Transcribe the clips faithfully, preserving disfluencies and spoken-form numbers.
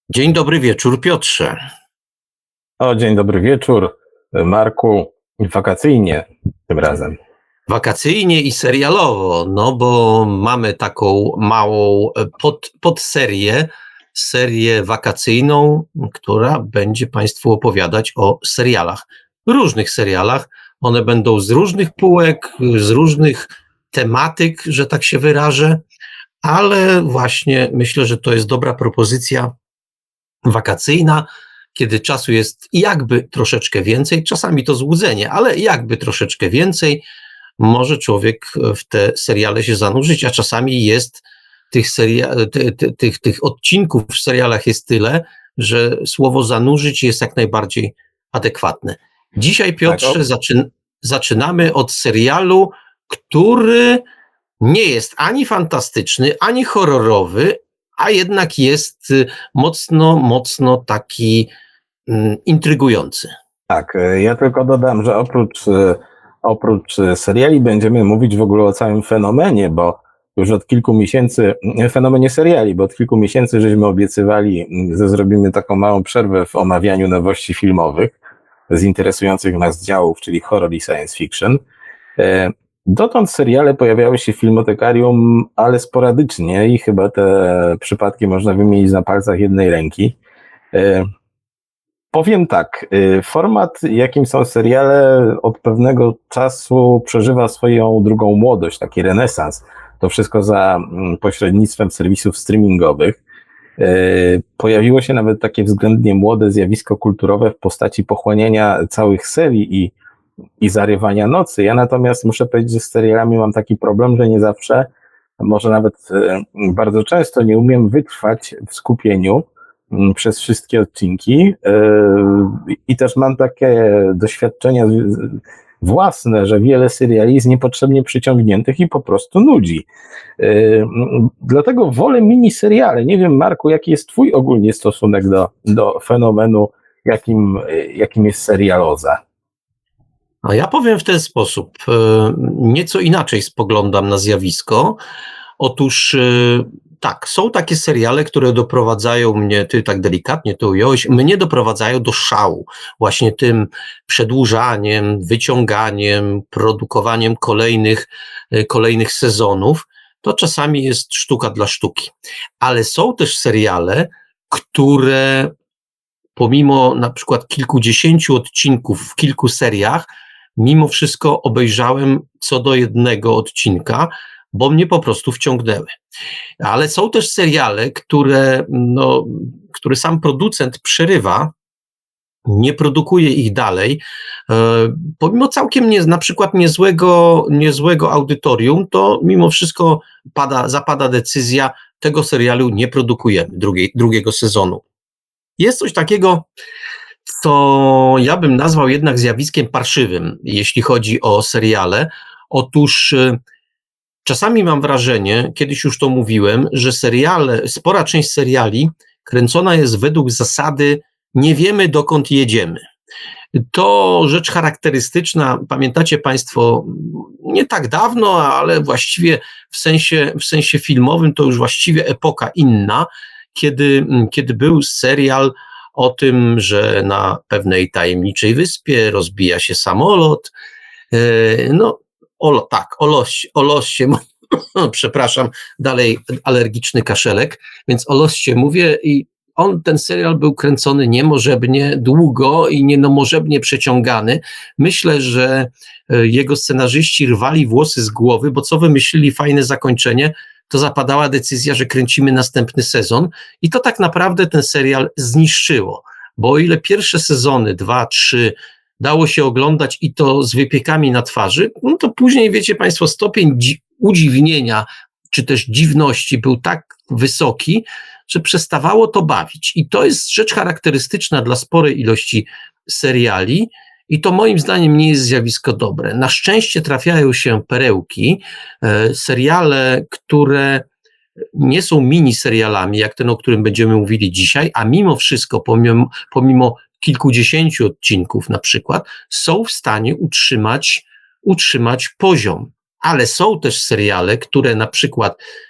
Dzień dobry wieczór, Piotrze. O, dzień dobry wieczór, Marku. Wakacyjnie tym razem. Wakacyjnie i serialowo, no bo mamy taką małą pod, podserię, serię wakacyjną, która będzie Państwu opowiadać o serialach, różnych serialach. One będą z różnych półek, z różnych tematyk, że tak się wyrażę, ale właśnie myślę, że to jest dobra propozycja wakacyjna, kiedy czasu jest jakby troszeczkę więcej, czasami to złudzenie, ale jakby troszeczkę więcej, może człowiek w te seriale się zanurzyć, a czasami jest tych, seria- ty, ty, tych, tych odcinków w serialach jest tyle, że słowo zanurzyć jest jak najbardziej adekwatne. Dzisiaj, Piotrze, Tak, zaczyn- zaczynamy od serialu, który nie jest ani fantastyczny, ani horrorowy, a jednak jest y, mocno, mocno taki mm, intrygujący. tak. Ja tylko dodam, że oprócz, e, oprócz seriali będziemy mówić w ogóle o całym fenomenie, bo już od kilku miesięcy, fenomenie seriali, bo od kilku miesięcy żeśmy obiecywali, że zrobimy taką małą przerwę w omawianiu nowości filmowych z interesujących nas działów, czyli horror i science fiction. E, Dotąd seriale pojawiały się w Filmotekarium, ale sporadycznie i chyba te przypadki można wymienić na palcach jednej ręki. E, Powiem tak, e, format, jakim są seriale, od pewnego czasu przeżywa swoją drugą młodość, taki renesans. To wszystko za mm, pośrednictwem serwisów streamingowych. E, Pojawiło się nawet takie względnie młode zjawisko kulturowe w postaci pochłaniania całych serii i i zarywania nocy. Ja natomiast muszę powiedzieć, że z serialami mam taki problem, że nie zawsze, może nawet e, bardzo często nie umiem wytrwać w skupieniu m, przez wszystkie odcinki e, i też mam takie doświadczenia z- z- własne, że wiele seriali jest niepotrzebnie przyciągniętych i po prostu nudzi. E, m, Dlatego wolę miniseriale. Nie wiem, Marku, jaki jest twój ogólnie stosunek do, do fenomenu, jakim, e, jakim jest serialoza? A ja powiem w ten sposób, e, nieco inaczej spoglądam na zjawisko. Otóż e, tak, są takie seriale, które doprowadzają mnie, ty tak delikatnie to ująłeś, mnie doprowadzają do szału. Właśnie tym przedłużaniem, wyciąganiem, produkowaniem kolejnych, e, kolejnych sezonów. To czasami jest sztuka dla sztuki. Ale są też seriale, które pomimo na przykład kilkudziesięciu odcinków w kilku seriach, mimo wszystko obejrzałem co do jednego odcinka, bo mnie po prostu wciągnęły. Ale są też seriale, które, no, które sam producent przerywa, nie produkuje ich dalej, e, pomimo całkiem nie, na przykład niezłego, niezłego audytorium, to mimo wszystko pada, zapada decyzja, tego serialu nie produkujemy drugiej, drugiego sezonu. Jest coś takiego, co ja bym nazwał jednak zjawiskiem parszywym, jeśli chodzi o seriale. Otóż y, czasami mam wrażenie, kiedyś już to mówiłem, że seriale, spora część seriali kręcona jest według zasady nie wiemy dokąd jedziemy. To rzecz charakterystyczna, pamiętacie Państwo, nie tak dawno, ale właściwie w sensie, w sensie filmowym to już właściwie epoka inna, kiedy, kiedy był serial o tym, że na pewnej tajemniczej wyspie rozbija się samolot. E, No, o, tak, o losie, o losie, przepraszam, dalej alergiczny kaszelek, więc o losie mówię i on, ten serial był kręcony niemożebnie długo i niemożebnie przeciągany. Myślę, że e, jego scenarzyści rwali włosy z głowy, bo co wymyślili fajne zakończenie, to zapadała decyzja, że kręcimy następny sezon i to tak naprawdę ten serial zniszczyło, bo o ile pierwsze sezony, dwa, trzy, dało się oglądać i to z wypiekami na twarzy, no to później, wiecie Państwo, stopień dzi- udziwnienia czy też dziwności był tak wysoki, że przestawało to bawić. I to jest rzecz charakterystyczna dla sporej ilości seriali i to moim zdaniem nie jest zjawisko dobre. Na szczęście trafiają się perełki, e, seriale, które nie są miniserialami, jak ten, o którym będziemy mówili dzisiaj, a mimo wszystko, pomimo, pomimo kilkudziesięciu odcinków na przykład, są w stanie utrzymać, utrzymać poziom. Ale są też seriale, które na przykład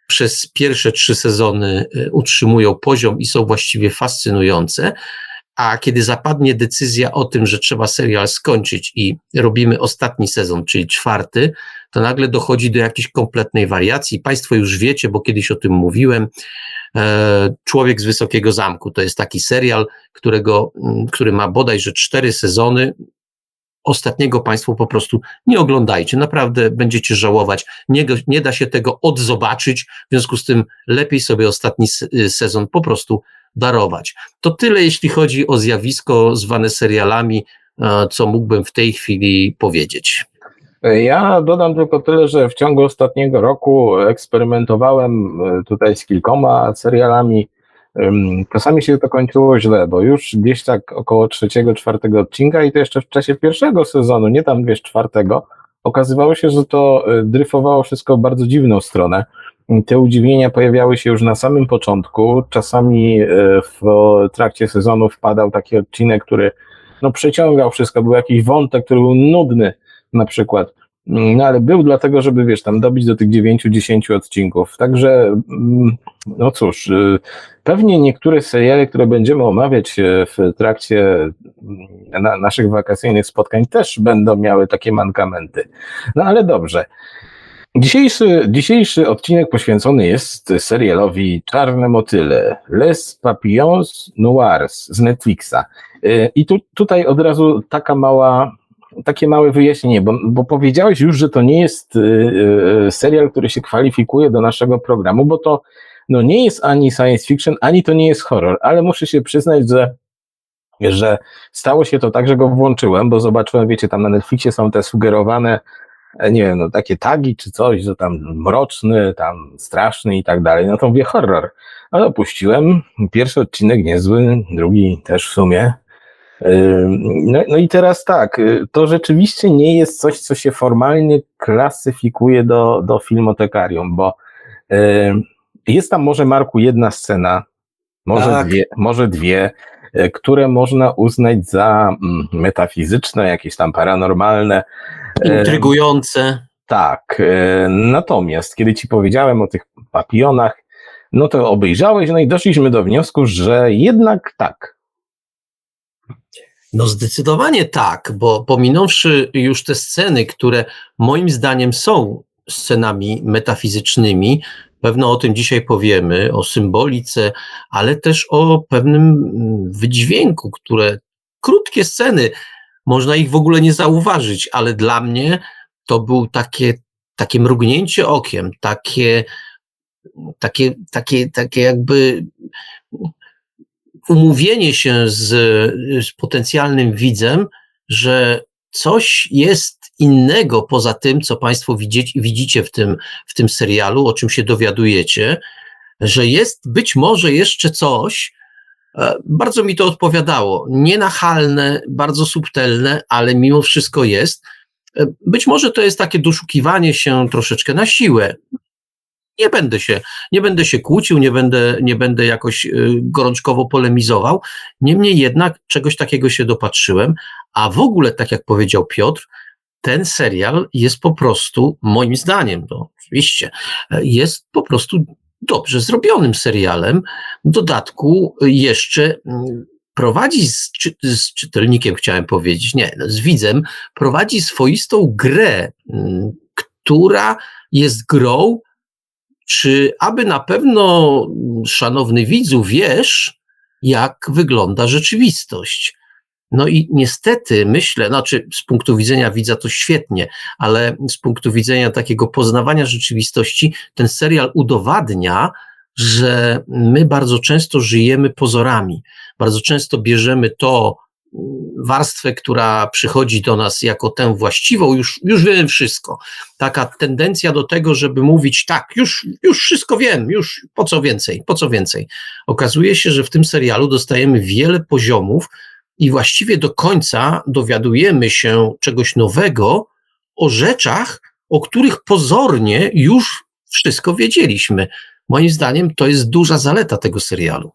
przez pierwsze trzy sezony utrzymują poziom i są właściwie fascynujące, a kiedy zapadnie decyzja o tym, że trzeba serial skończyć i robimy ostatni sezon, czyli czwarty, to nagle dochodzi do jakiejś kompletnej wariacji. Państwo już wiecie, bo kiedyś o tym mówiłem, Człowiek z Wysokiego Zamku to jest taki serial, którego, który ma bodajże cztery sezony. Ostatniego Państwo po prostu nie oglądajcie, naprawdę będziecie żałować, nie, nie da się tego odzobaczyć, w związku z tym lepiej sobie ostatni sezon po prostu darować. To tyle, jeśli chodzi o zjawisko zwane serialami, co mógłbym w tej chwili powiedzieć. Ja dodam tylko tyle, że w ciągu ostatniego roku eksperymentowałem tutaj z kilkoma serialami. Czasami się to kończyło źle, bo już gdzieś tak około trzeciego, czwartego odcinka i to jeszcze w czasie pierwszego sezonu, nie tam wiesz, czwartego, okazywało się, że to dryfowało wszystko w bardzo dziwną stronę. Te udziwnienia pojawiały się już na samym początku, czasami w trakcie sezonu wpadał taki odcinek, który no przeciągał wszystko, był jakiś wątek, który był nudny na przykład, no ale był dlatego, żeby wiesz, tam dobić do tych dziewięciu, dziesięciu odcinków, także no cóż, pewnie niektóre seriale, które będziemy omawiać w trakcie na naszych wakacyjnych spotkań też będą miały takie mankamenty, no ale dobrze. Dzisiejszy, dzisiejszy odcinek poświęcony jest serialowi Czarne Motyle, Les Papillons Noirs z Netflixa. I tu, tutaj od razu taka mała, takie małe wyjaśnienie, bo, bo powiedziałeś już, że to nie jest serial, który się kwalifikuje do naszego programu, bo to no, nie jest ani science fiction, ani to nie jest horror, ale muszę się przyznać, że że stało się to tak, że go włączyłem, bo zobaczyłem, wiecie, tam na Netflixie są te sugerowane, nie wiem, no takie tagi czy coś, że tam mroczny, tam straszny i tak dalej, no to mówię horror. Ale opuściłem, pierwszy odcinek niezły, drugi też w sumie. No, no i teraz tak, to rzeczywiście nie jest coś, co się formalnie klasyfikuje do, do filmotekarium, bo jest tam może, Marku, jedna scena, może Tak. dwie, może dwie, które można uznać za metafizyczne, jakieś tam paranormalne. Intrygujące. Tak, natomiast kiedy ci powiedziałem o tych papionach, no to obejrzałeś, no i doszliśmy do wniosku, że jednak tak. No zdecydowanie tak, bo pominąwszy już te sceny, które moim zdaniem są scenami metafizycznymi, pewno o tym dzisiaj powiemy, o symbolice, ale też o pewnym wydźwięku, które krótkie sceny, można ich w ogóle nie zauważyć, ale dla mnie to był takie, takie mrugnięcie okiem, takie, takie, takie, takie jakby umówienie się z, z potencjalnym widzem, że coś jest innego poza tym, co Państwo widzicie, widzicie w tym, w tym serialu, o czym się dowiadujecie, że jest być może jeszcze coś. Bardzo mi to odpowiadało. Nienachalne, bardzo subtelne, ale mimo wszystko jest. Być może to jest takie doszukiwanie się troszeczkę na siłę. Nie będę się, nie będę się kłócił, nie będę, nie będę jakoś gorączkowo polemizował. Niemniej jednak czegoś takiego się dopatrzyłem, a w ogóle, tak jak powiedział Piotr, ten serial jest po prostu, moim zdaniem, no oczywiście, jest po prostu dobrze zrobionym serialem. W dodatku jeszcze prowadzi z, czy, z czytelnikiem, chciałem powiedzieć, nie, no, z widzem, prowadzi swoistą grę, która jest grą, czy aby na pewno, szanowny widzu, wiesz, jak wygląda rzeczywistość. No i niestety myślę, znaczy z punktu widzenia widza to świetnie, ale z punktu widzenia takiego poznawania rzeczywistości ten serial udowadnia, że my bardzo często żyjemy pozorami, bardzo często bierzemy to warstwę, która przychodzi do nas jako tę właściwą, już, już wiemy wszystko. Taka tendencja do tego, żeby mówić tak, już, już wszystko wiem, już po co więcej, po co więcej. Okazuje się, że w tym serialu dostajemy wiele poziomów i właściwie do końca dowiadujemy się czegoś nowego o rzeczach, o których pozornie już wszystko wiedzieliśmy. Moim zdaniem to jest duża zaleta tego serialu.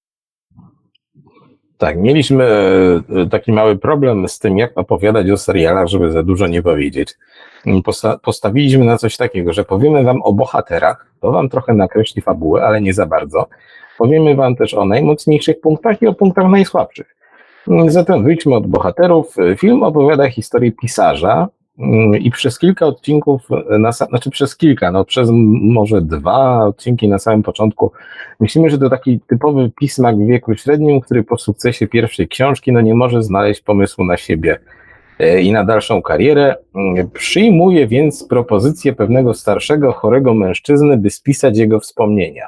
Tak, mieliśmy taki mały problem z tym, jak opowiadać o serialach, żeby za dużo nie powiedzieć. posta- postawiliśmy na coś takiego, że powiemy wam o bohaterach, to wam trochę nakreśli fabułę, ale nie za bardzo. Powiemy wam też o najmocniejszych punktach i o punktach najsłabszych. Zatem wyjdźmy od bohaterów. Film opowiada historię pisarza i przez kilka odcinków, na, znaczy przez kilka, no przez może dwa odcinki na samym początku, myślimy, że to taki typowy pismak w wieku średnim, który po sukcesie pierwszej książki no nie może znaleźć pomysłu na siebie i na dalszą karierę. Przyjmuje więc propozycję pewnego starszego, chorego mężczyzny, by spisać jego wspomnienia.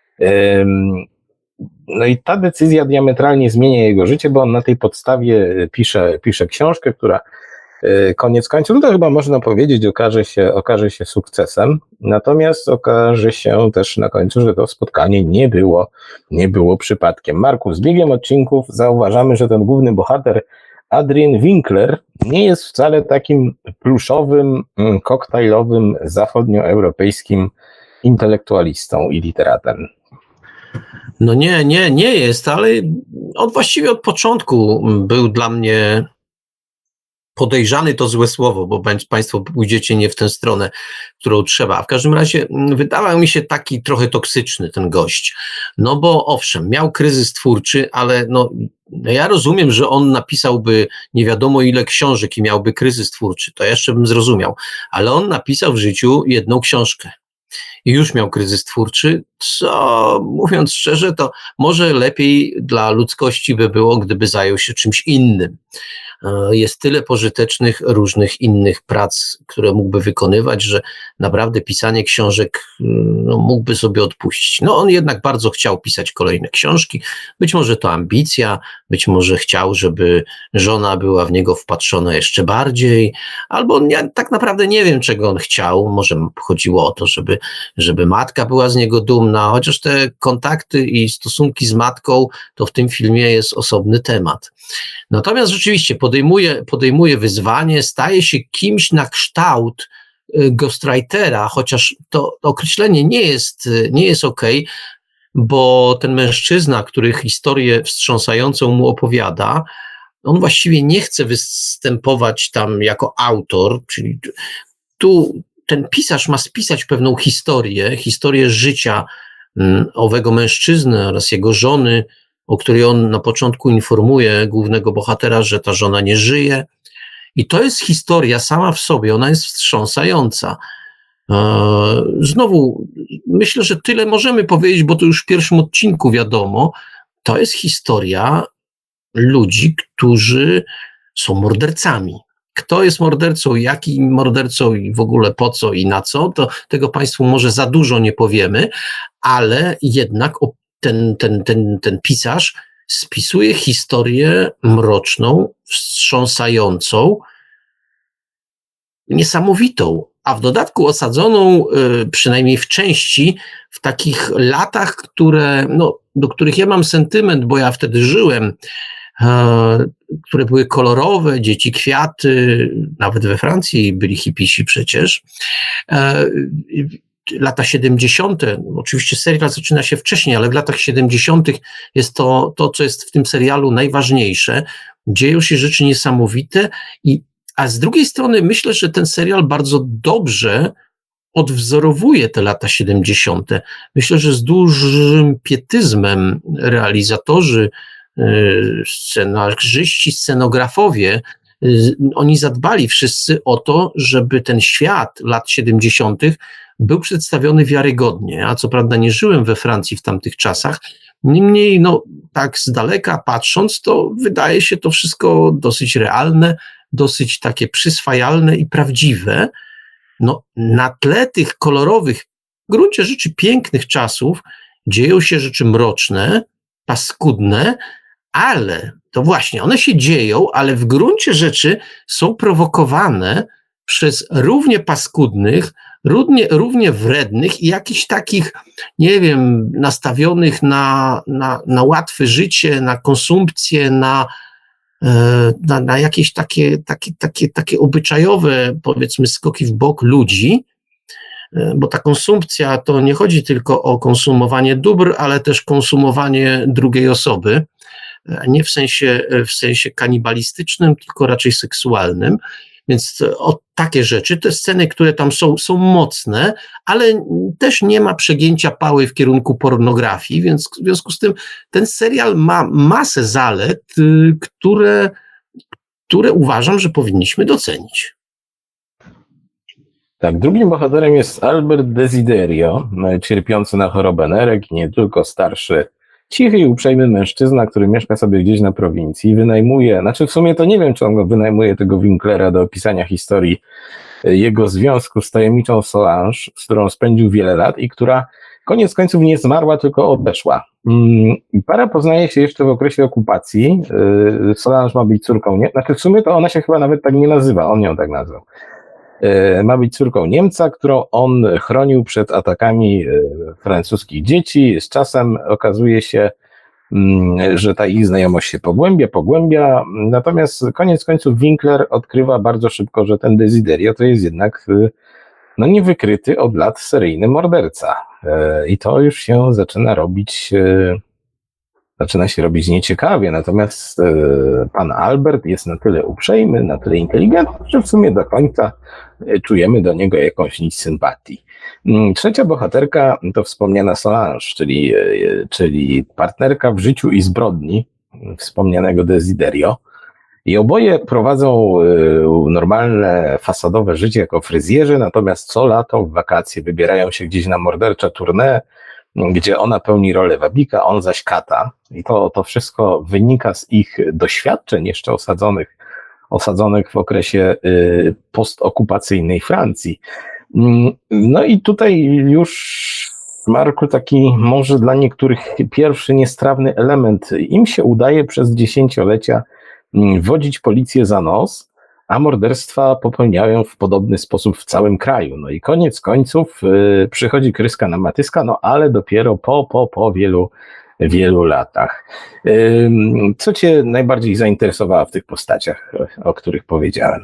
No i ta decyzja diametralnie zmienia jego życie, bo on na tej podstawie pisze, pisze książkę, która koniec końców, no to chyba można powiedzieć, okaże się, okaże się sukcesem, natomiast okaże się też na końcu, że to spotkanie nie było, nie było przypadkiem. Marku, z biegiem odcinków zauważamy, że ten główny bohater Adrian Winkler nie jest wcale takim pluszowym, koktajlowym, zachodnioeuropejskim intelektualistą i literatem. No nie, nie, nie jest, ale on właściwie od początku był dla mnie podejrzany, to złe słowo, bo Państwo pójdziecie nie w tę stronę, którą trzeba. W każdym razie wydawał mi się taki trochę toksyczny ten gość. No bo owszem, miał kryzys twórczy, ale no, ja rozumiem, że on napisałby nie wiadomo ile książek i miałby kryzys twórczy, to jeszcze bym zrozumiał, ale on napisał w życiu jedną książkę. I już miał kryzys twórczy, co mówiąc szczerze, to może lepiej dla ludzkości by było, gdyby zajął się czymś innym. Jest tyle pożytecznych, różnych innych prac, które mógłby wykonywać, że naprawdę pisanie książek no, mógłby sobie odpuścić. No on jednak bardzo chciał pisać kolejne książki, być może to ambicja, być może chciał, żeby żona była w niego wpatrzona jeszcze bardziej, albo ja tak naprawdę nie wiem, czego on chciał, może chodziło o to, żeby, żeby matka była z niego dumna, chociaż te kontakty i stosunki z matką to w tym filmie jest osobny temat. Natomiast rzeczywiście podejmuje, podejmuje wyzwanie, staje się kimś na kształt ghostwritera, chociaż to określenie nie jest, nie jest okej, bo ten mężczyzna, który historię wstrząsającą mu opowiada, on właściwie nie chce występować tam jako autor, czyli tu ten pisarz ma spisać pewną historię, historię życia owego mężczyzny oraz jego żony, o której on na początku informuje głównego bohatera, że ta żona nie żyje. I to jest historia sama w sobie, ona jest wstrząsająca. Znowu, myślę, że tyle możemy powiedzieć, bo to już w pierwszym odcinku wiadomo, to jest historia ludzi, którzy są mordercami. Kto jest mordercą, jaki mordercą i w ogóle po co i na co, to tego Państwu może za dużo nie powiemy, ale jednak ten, ten, ten, ten pisarz spisuje historię mroczną, wstrząsającą, niesamowitą, a w dodatku osadzoną, przynajmniej w części, w takich latach, które, no, do których ja mam sentyment, bo ja wtedy żyłem, które były kolorowe, dzieci kwiaty, nawet we Francji byli hipisi przecież. Lata siedemdziesiąte, oczywiście serial zaczyna się wcześniej, ale w latach siedemdziesiątych jest to, to, co jest w tym serialu najważniejsze. Dzieją się rzeczy niesamowite, i, a z drugiej strony myślę, że ten serial bardzo dobrze odwzorowuje te lata siedemdziesiąte. Myślę, że z dużym pietyzmem realizatorzy, scenarzyści, scenografowie, oni zadbali wszyscy o to, żeby ten świat lat siedemdziesiątych był przedstawiony wiarygodnie. A co prawda nie żyłem we Francji w tamtych czasach, niemniej no, tak z daleka patrząc, to wydaje się to wszystko dosyć realne, dosyć takie przyswajalne i prawdziwe. No, na tle tych kolorowych, w gruncie rzeczy pięknych czasów dzieją się rzeczy mroczne, paskudne, ale to właśnie, one się dzieją, ale w gruncie rzeczy są prowokowane przez równie paskudnych, równie, równie wrednych i jakichś takich, nie wiem, nastawionych na, na, na łatwe życie, na konsumpcję, na, na, na jakieś takie, takie, takie, takie obyczajowe, powiedzmy, skoki w bok ludzi, bo ta konsumpcja to nie chodzi tylko o konsumowanie dóbr, ale też konsumowanie drugiej osoby, nie w sensie, w sensie kanibalistycznym, tylko raczej seksualnym. Więc o takie rzeczy, te sceny, które tam są, są mocne, ale też nie ma przegięcia pały w kierunku pornografii, więc w związku z tym ten serial ma masę zalet, y, które, które uważam, że powinniśmy docenić. Tak, drugim bohaterem jest Albert Desiderio, cierpiący na chorobę nerek i nie tylko starszy, cichy i uprzejmy mężczyzna, który mieszka sobie gdzieś na prowincji, wynajmuje, znaczy w sumie to nie wiem, czy on go wynajmuje, tego Winklera, do opisania historii jego związku z tajemniczą Solange, z którą spędził wiele lat i która koniec końców nie zmarła, tylko odeszła. I para poznaje się jeszcze w okresie okupacji. Solange ma być córką, nie? Znaczy w sumie to ona się chyba nawet tak nie nazywa, on ją tak nazwał. Ma być córką Niemca, którą on chronił przed atakami francuskich dzieci. Z czasem okazuje się, że ta ich znajomość się pogłębia, pogłębia. Natomiast koniec końców Winkler odkrywa bardzo szybko, że ten Desiderio to jest jednak no, niewykryty od lat seryjny morderca. I to już się zaczyna robić zaczyna się robić nieciekawie, natomiast e, pan Albert jest na tyle uprzejmy, na tyle inteligentny, że w sumie do końca czujemy do niego jakąś nić sympatii. Trzecia bohaterka to wspomniana Solange, czyli, e, czyli partnerka w życiu i zbrodni wspomnianego Desiderio. I oboje prowadzą e, normalne, fasadowe życie jako fryzjerzy, natomiast co lato w wakacje wybierają się gdzieś na mordercze tournée, gdzie ona pełni rolę wabika, on zaś kata. I to, to wszystko wynika z ich doświadczeń jeszcze osadzonych, osadzonych w okresie y, postokupacyjnej Francji. No i tutaj już, Marku, taki może dla niektórych pierwszy niestrawny element. Im się udaje przez dziesięciolecia wodzić policję za nos, a morderstwa popełniają w podobny sposób w całym kraju. No i koniec końców yy, przychodzi kryska na Matyska, no ale dopiero po, po, po wielu, wielu latach. Yy, co cię najbardziej zainteresowało w tych postaciach, o których powiedziałem?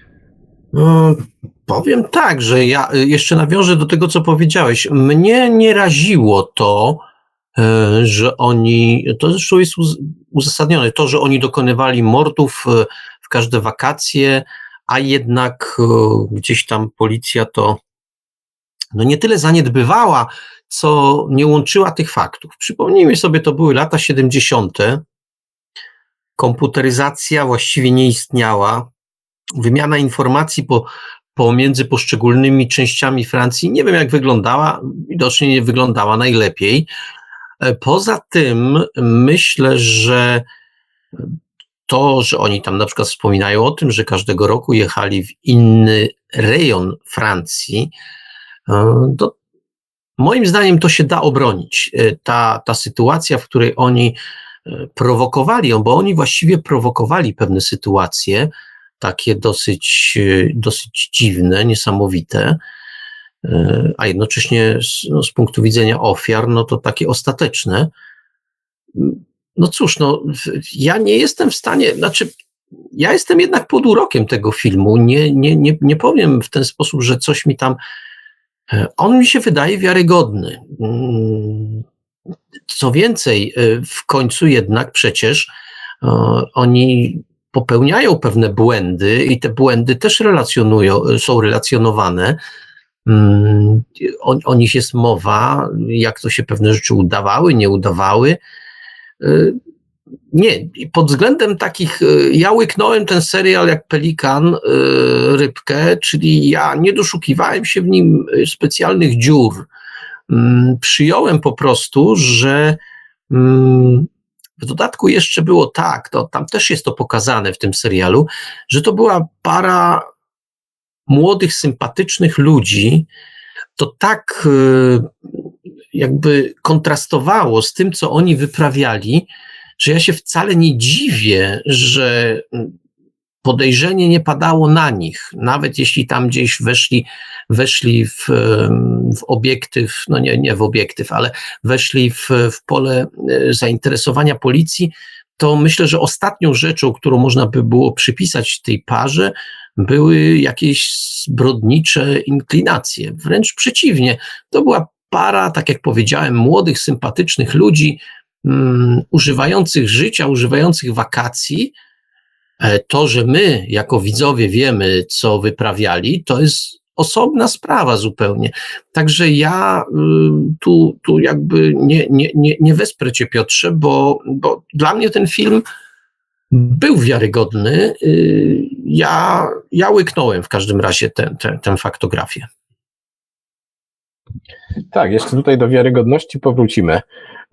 No, powiem tak, że ja jeszcze nawiążę do tego, co powiedziałeś. Mnie nie raziło to, że oni, to zresztą jest uzasadnione, to, że oni dokonywali mordów w każde wakacje, a jednak gdzieś tam policja to no nie tyle zaniedbywała, co nie łączyła tych faktów. Przypomnijmy sobie, to były lata siedemdziesiąte. Komputeryzacja właściwie nie istniała. Wymiana informacji po, pomiędzy poszczególnymi częściami Francji nie wiem jak wyglądała, widocznie nie wyglądała najlepiej. Poza tym myślę, że to, że oni tam na przykład wspominają o tym, że każdego roku jechali w inny rejon Francji, to moim zdaniem to się da obronić. Ta, ta sytuacja, w której oni prowokowali ją, bo oni właściwie prowokowali pewne sytuacje, takie dosyć, dosyć dziwne, niesamowite, a jednocześnie z, no, z punktu widzenia ofiar, no to takie ostateczne. No cóż, no ja nie jestem w stanie, znaczy ja jestem jednak pod urokiem tego filmu, nie, nie, nie, nie powiem w ten sposób, że coś mi tam, on mi się wydaje wiarygodny. Co więcej, w końcu jednak przecież oni popełniają pewne błędy i te błędy też relacjonują, są relacjonowane. O, o nich jest mowa, jak to się pewne rzeczy udawały, nie udawały. Nie, pod względem takich, ja łyknąłem ten serial jak pelikan, rybkę, czyli ja nie doszukiwałem się w nim specjalnych dziur. Przyjąłem po prostu, że w dodatku jeszcze było tak, to tam też jest to pokazane w tym serialu, że to była para młodych, sympatycznych ludzi, to tak jakby kontrastowało z tym, co oni wyprawiali, że ja się wcale nie dziwię, że podejrzenie nie padało na nich, nawet jeśli tam gdzieś weszli, weszli w, w obiektyw, no nie, nie w obiektyw, ale weszli w, w pole zainteresowania policji, to myślę, że ostatnią rzeczą, którą można by było przypisać tej parze, były jakieś zbrodnicze inklinacje. Wręcz przeciwnie, to była para, tak jak powiedziałem, młodych, sympatycznych ludzi, um, używających życia, używających wakacji, To, że my jako widzowie wiemy, co wyprawiali, to jest osobna sprawa zupełnie. Także ja tu, tu jakby nie, nie, nie, nie wesprę cię, Piotrze, bo, bo dla mnie ten film był wiarygodny. Ja, ja łyknąłem w każdym razie tę, tę, tę faktografię. Tak, jeszcze tutaj do wiarygodności powrócimy.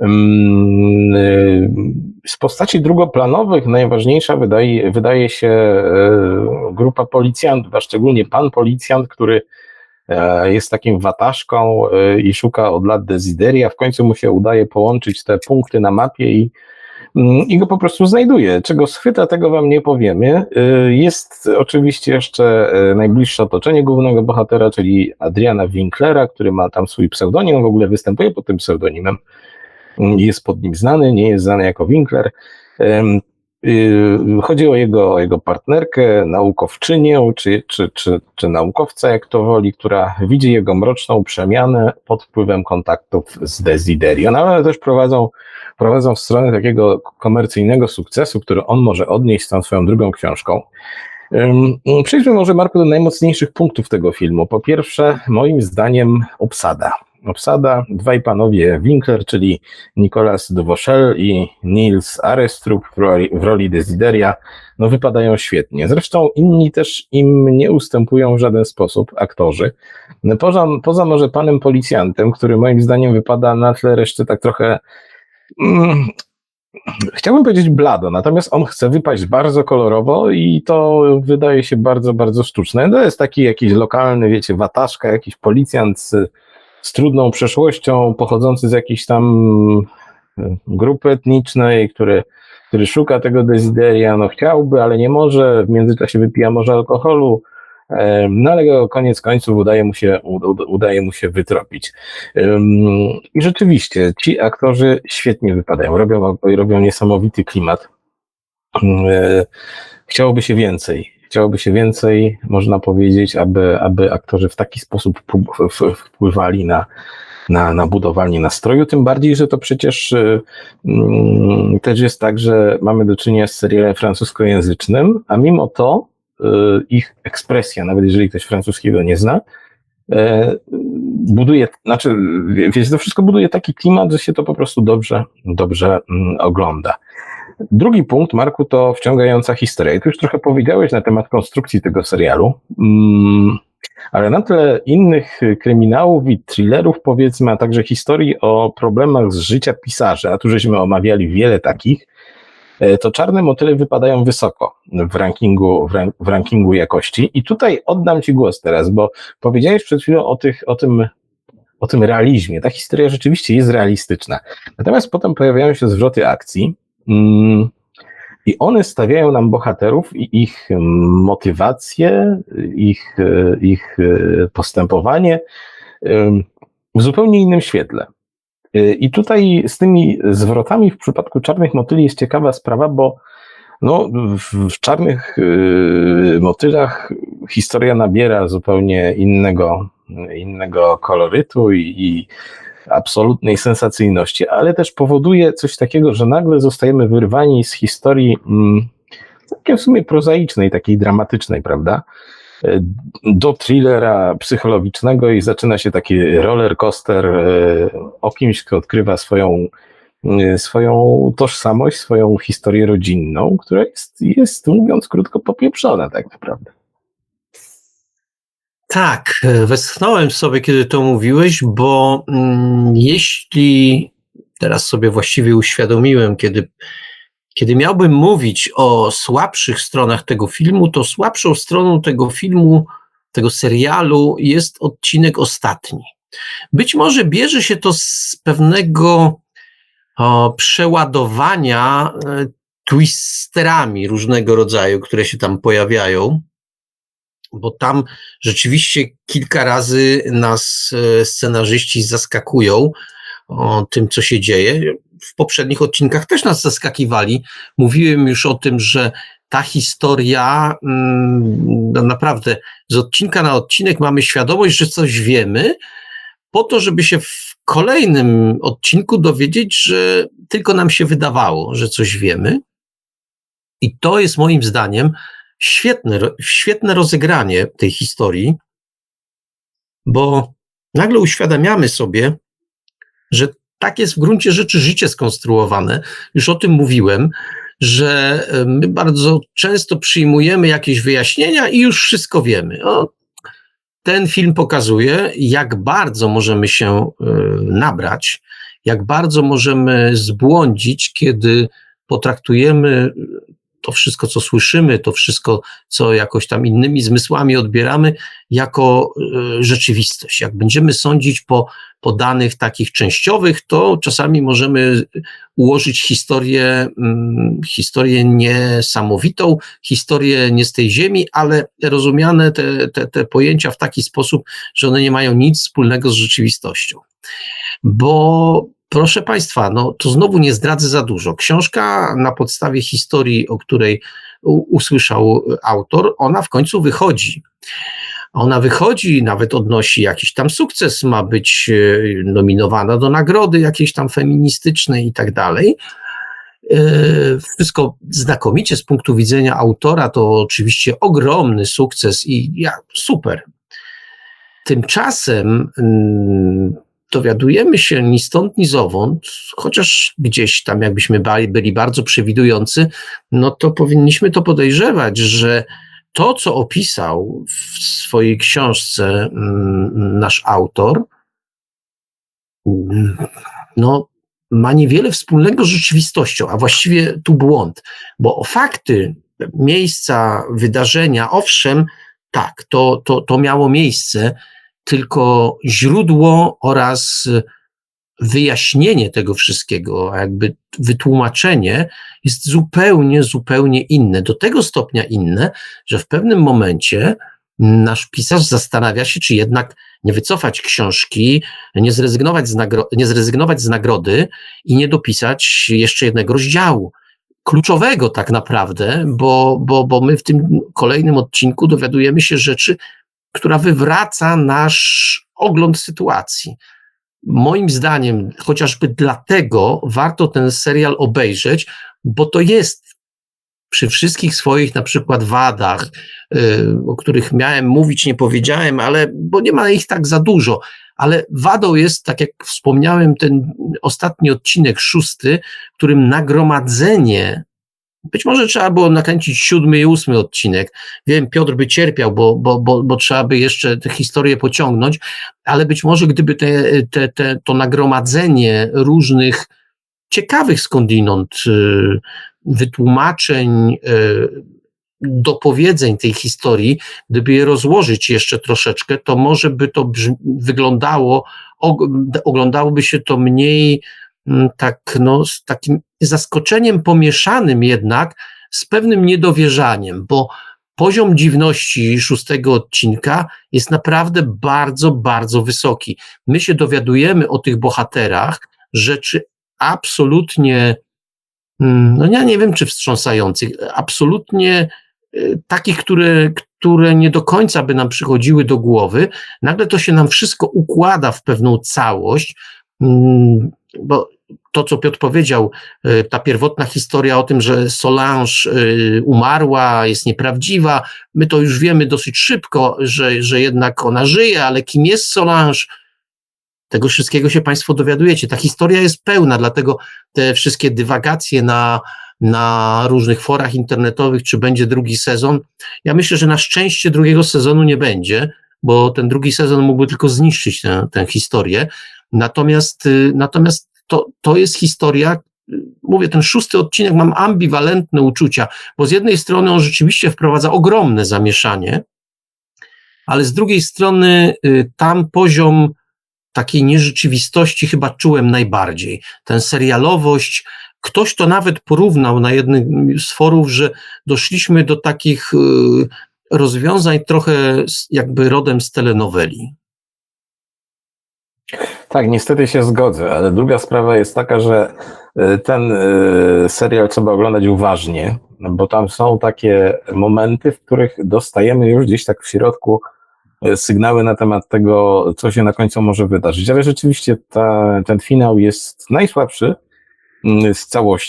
Z postaci drugoplanowych najważniejsza wydaje, wydaje się grupa policjantów, a szczególnie pan policjant, który jest takim wataszką i szuka od lat Desideria. W końcu mu się udaje połączyć te punkty na mapie i, i go po prostu znajduje. Czego schwyta, tego wam nie powiemy. Jest oczywiście jeszcze najbliższe otoczenie głównego bohatera, czyli Adriana Winklera, który ma tam swój pseudonim, on w ogóle występuje pod tym pseudonimem. Jest pod nim znany, nie jest znany jako Winkler. Chodzi o jego, o jego partnerkę, naukowczynię, czy, czy, czy, czy naukowca, jak to woli, która widzi jego mroczną przemianę pod wpływem kontaktów z Desiderią. No, ale też prowadzą, prowadzą w stronę takiego komercyjnego sukcesu, który on może odnieść z tą swoją drugą książką. Przejdźmy może, Marku, do najmocniejszych punktów tego filmu. Po pierwsze, moim zdaniem obsada. Obsada, dwaj panowie Winkler, czyli Nicolas Duvauchel i Niels Arestrup w roli, w roli Desideria, no wypadają świetnie. Zresztą inni też im nie ustępują w żaden sposób, aktorzy. Poza, poza może panem policjantem, który moim zdaniem wypada na tle reszty tak trochę... Mm, chciałbym powiedzieć blado, natomiast on chce wypaść bardzo kolorowo i to wydaje się bardzo, bardzo sztuczne. To jest taki jakiś lokalny, wiecie, wataszka, jakiś policjant z, z trudną przeszłością, pochodzący z jakiejś tam grupy etnicznej, który, który szuka tego Desideria, no chciałby, ale nie może, w międzyczasie wypija może alkoholu, no ale go koniec końców udaje mu się, udaje mu się wytropić. I rzeczywiście ci aktorzy świetnie wypadają, robią, robią niesamowity klimat. Chciałoby się więcej, chciałoby się więcej, można powiedzieć, aby, aby aktorzy w taki sposób wpływali na, na, na budowanie nastroju, tym bardziej, że to przecież um, też jest tak, że mamy do czynienia z serialem francuskojęzycznym, a mimo to ich ekspresja, nawet jeżeli ktoś francuskiego nie zna, buduje, znaczy, wiecie, to wszystko buduje taki klimat, że się to po prostu dobrze, dobrze ogląda. Drugi punkt, Marku, to wciągająca historia. I tu już trochę powiedziałeś na temat konstrukcji tego serialu, ale na tle innych kryminałów i thrillerów, powiedzmy, a także historii o problemach z życia pisarzy, a tu żeśmy omawiali wiele takich, to Czarne motyle wypadają wysoko w rankingu, w, ran, w rankingu jakości. I tutaj oddam ci głos teraz, bo powiedziałeś przed chwilą o, tych, o, tym, o tym realizmie. Ta historia rzeczywiście jest realistyczna. Natomiast potem pojawiają się zwroty akcji mm, i one stawiają nam bohaterów i ich motywacje, ich, ich postępowanie w zupełnie innym świetle. I tutaj z tymi zwrotami w przypadku Czarnych motyli jest ciekawa sprawa, bo no, w, w Czarnych y, motylach historia nabiera zupełnie innego, innego kolorytu i, i absolutnej sensacyjności, ale też powoduje coś takiego, że nagle zostajemy wyrwani z historii mm, takiej w sumie prozaicznej, takiej dramatycznej, prawda? Do thrillera psychologicznego i zaczyna się taki roller coaster o kimś, kto odkrywa swoją, swoją tożsamość, swoją historię rodzinną, która jest, jest, mówiąc krótko, popieprzona tak naprawdę. Tak, westchnąłem sobie, kiedy to mówiłeś, bo mm, jeśli teraz sobie właściwie uświadomiłem, kiedy Kiedy miałbym mówić o słabszych stronach tego filmu, to słabszą stroną tego filmu, tego serialu jest odcinek ostatni. Być może bierze się to z pewnego o, przeładowania e, twisterami różnego rodzaju, które się tam pojawiają, bo tam rzeczywiście kilka razy nas e, scenarzyści zaskakują o tym, co się dzieje. W poprzednich odcinkach też nas zaskakiwali. Mówiłem już o tym, że ta historia, no naprawdę z odcinka na odcinek mamy świadomość, że coś wiemy, po to, żeby się w kolejnym odcinku dowiedzieć, że tylko nam się wydawało, że coś wiemy. I to jest moim zdaniem świetne, świetne rozegranie tej historii, bo nagle uświadamiamy sobie, że tak jest w gruncie rzeczy życie skonstruowane. Już o tym mówiłem, że my bardzo często przyjmujemy jakieś wyjaśnienia i już wszystko wiemy. O, ten film pokazuje, jak bardzo możemy się nabrać, jak bardzo możemy zbłądzić, kiedy potraktujemy to wszystko, co słyszymy, to wszystko, co jakoś tam innymi zmysłami odbieramy, jako y, rzeczywistość. Jak będziemy sądzić po, po danych takich częściowych, to czasami możemy ułożyć historię, mm, historię niesamowitą, historię nie z tej ziemi, ale rozumiane te, te, te pojęcia w taki sposób, że one nie mają nic wspólnego z rzeczywistością. Bo proszę Państwa, no to znowu nie zdradzę za dużo. Książka na podstawie historii, o której u, usłyszał autor, ona w końcu wychodzi. Ona wychodzi, nawet odnosi jakiś tam sukces, ma być nominowana do nagrody jakiejś tam feministycznej i tak dalej. Wszystko znakomicie z punktu widzenia autora, to oczywiście ogromny sukces i ja, super. Tymczasem dowiadujemy się ni stąd, ni zowąd, chociaż gdzieś tam jakbyśmy byli bardzo przewidujący, no to powinniśmy to podejrzewać, że to, co opisał w swojej książce nasz autor, no ma niewiele wspólnego z rzeczywistością, a właściwie tu błąd, bo fakty, miejsca, wydarzenia, owszem, tak, to, to, to miało miejsce, tylko źródło oraz wyjaśnienie tego wszystkiego, a jakby wytłumaczenie jest zupełnie, zupełnie inne. Do tego stopnia inne, że w pewnym momencie nasz pisarz zastanawia się, czy jednak nie wycofać książki, nie zrezygnować z, nagro- nie zrezygnować z nagrody i nie dopisać jeszcze jednego rozdziału. Kluczowego tak naprawdę, bo, bo, bo my w tym kolejnym odcinku dowiadujemy się rzeczy, która wywraca nasz ogląd sytuacji. Moim zdaniem, chociażby dlatego warto ten serial obejrzeć, bo to jest przy wszystkich swoich na przykład wadach, yy, o których miałem mówić, nie powiedziałem, ale bo nie ma ich tak za dużo, ale wadą jest, tak jak wspomniałem, ten ostatni odcinek, szósty, w którym nagromadzenie, być może trzeba było nakręcić siódmy i ósmy odcinek. Wiem, Piotr by cierpiał, bo, bo, bo, bo trzeba by jeszcze tę historię pociągnąć, ale być może gdyby te, te, te, to nagromadzenie różnych ciekawych skądinąd y, wytłumaczeń, y, dopowiedzeń tej historii, gdyby je rozłożyć jeszcze troszeczkę, to może by to brzmi, wyglądało, og, oglądałoby się to mniej tak, no, z takim zaskoczeniem pomieszanym jednak z pewnym niedowierzaniem, bo poziom dziwności szóstego odcinka jest naprawdę bardzo, bardzo wysoki. My się dowiadujemy o tych bohaterach rzeczy absolutnie, no ja nie wiem, czy wstrząsających, absolutnie takich, które, które nie do końca by nam przychodziły do głowy. Nagle to się nam wszystko układa w pewną całość, bo to, co Piotr powiedział, ta pierwotna historia o tym, że Solange umarła, jest nieprawdziwa, my to już wiemy dosyć szybko, że, że jednak ona żyje, ale kim jest Solange? Tego wszystkiego się Państwo dowiadujecie. Ta historia jest pełna, dlatego te wszystkie dywagacje na, na różnych forach internetowych, czy będzie drugi sezon. Ja myślę, że na szczęście drugiego sezonu nie będzie, bo ten drugi sezon mógłby tylko zniszczyć tę, tę historię. Natomiast, natomiast to, to jest historia, mówię, ten szósty odcinek, mam ambiwalentne uczucia, bo z jednej strony on rzeczywiście wprowadza ogromne zamieszanie, ale z drugiej strony tam poziom takiej nierzeczywistości chyba czułem najbardziej. Tę serialowość, ktoś to nawet porównał na jednym z forów, że doszliśmy do takich rozwiązań trochę jakby rodem z telenoweli. Tak, niestety się zgodzę, ale druga sprawa jest taka, że ten serial trzeba oglądać uważnie, bo tam są takie momenty, w których dostajemy już gdzieś tak w środku sygnały na temat tego, co się na końcu może wydarzyć. Ale rzeczywiście ta, ten finał jest najsłabszy z całości